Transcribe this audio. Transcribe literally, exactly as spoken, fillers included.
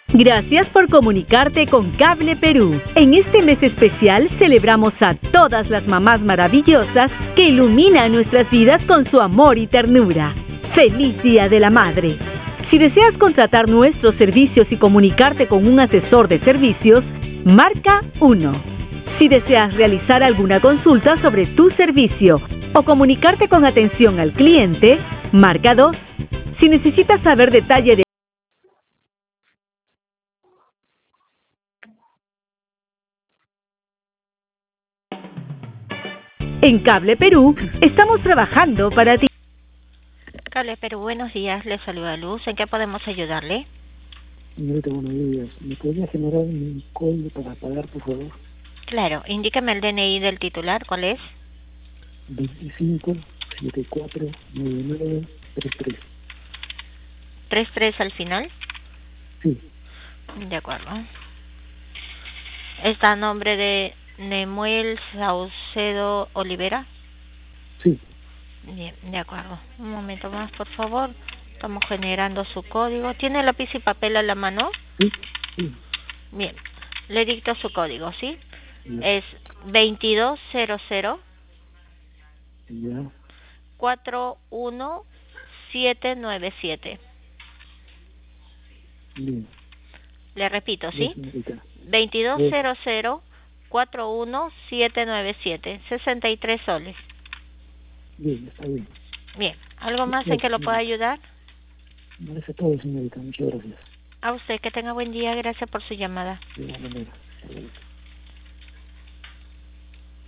Gracias por comunicarte con Cable Perú. En este mes especial celebramos a todas las mamás maravillosas que iluminan nuestras vidas con su amor y ternura. ¡Feliz Día de la Madre! Si deseas contratar nuestros servicios y comunicarte con un asesor de servicios, marca uno. Si deseas realizar alguna consulta sobre tu servicio o comunicarte con atención al cliente, marca dos. Si necesitas saber detalle de En Cable Perú, estamos trabajando para ti. Cable Perú, buenos días, le saluda Luz. ¿En qué podemos ayudarle? Señorita, buenos días. ¿Me podría generar un código para pagar, por favor? Claro, indíqueme el D N I del titular, ¿cuál es? veinticinco, setenta y cuatro, noventa y nueve, treinta y tres. ¿treinta y tres al final? Sí. De acuerdo. ¿Está a nombre de Nemuel Saucedo Olivera? Sí. Bien, de acuerdo. Un momento más, por favor. Estamos generando su código. ¿Tiene lápiz y papel a la mano? Sí. Sí. Bien. Le dicto su código, ¿sí? Ya. Es veintidós cero cero Ya. cuatro uno siete nueve siete. Bien. Le repito, Bien, ¿sí? señorita. veintidós cero cero cuatro uno siete nueve siete. sesenta y tres soles. Bien, está bien. Bien. ¿Algo más en Gracias, que lo pueda señorita. ayudar? No, eso es todo, señorita. Muchas gracias. A usted, que tenga buen día. Gracias por su llamada. De igual manera. Hasta luego.